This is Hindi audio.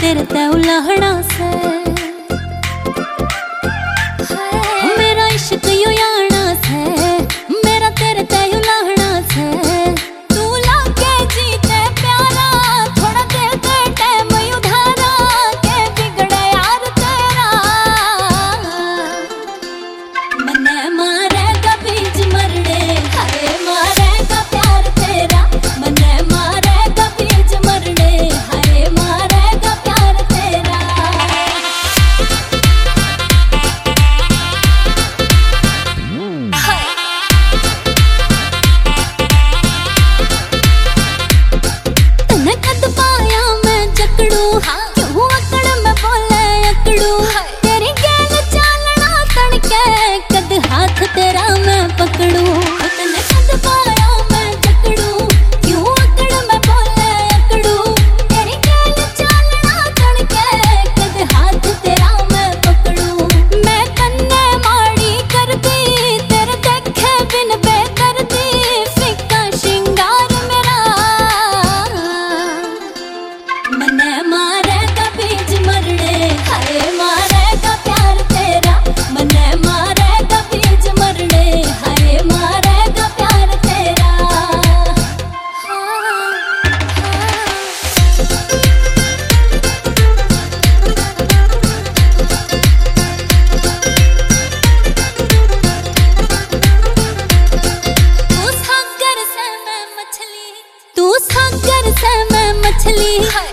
तेरे ते उलाहना से मेरा इश्क यू याना से मेरा तेरे ते उलाहना से तू लागे जीते प्यारा थोड़ा दे दे टाइम उधारा के बिगड़े यार तेरा मने मारेगा बीच मरने हाय मारेगा प्यार तेरा मने मारेगा बीच मरने हाय मारेगा प्यार तेरा तने कद पाया मैं जकड़ू क्यों अकड़ में बोले अकड़ू तेरी गेल चालना तड़के कद हाथ तेरा मैं पकड़ू तने कद पाया मैं जकड़ू क्यों अकड़ में बोले अकड़ू तेरी गेल चालना तड़के कद हाथ तेरा मैं पकड़ू मैं तन्ने माड़ी कर दी तेरे देखे बिन बेदर्दी फिक्का श्रृंगार मेरा मने मारेगा बीच मरने हाय मारेगा प्यार तेरा मने मारेगा बीच मरने हाय मारेगा प्यार तेरा तू सागर से मैं मछली